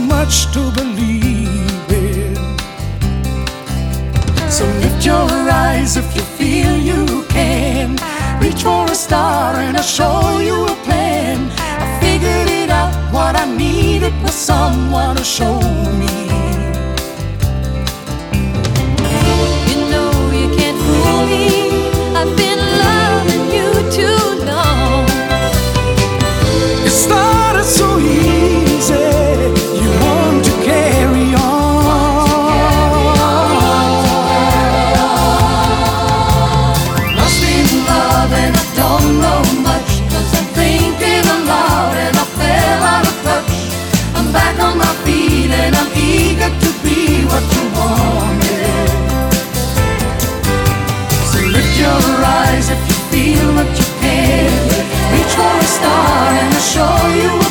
much to believe in. So lift your eyes if you feel you can. Reach for a star and I'll show you a plan. I figured it out, what I needed was someone to show me. You know you can't fool me, I've been loving you too long. It started so easy, you want to carry on. Lost in love and I don't know much, 'cause I'm thinking aloud and I fell out of touch. I'm back on my feet and I'm eager to be what you wanted. So lift your eyes if you feel what you can. Reach for a star and I'll show you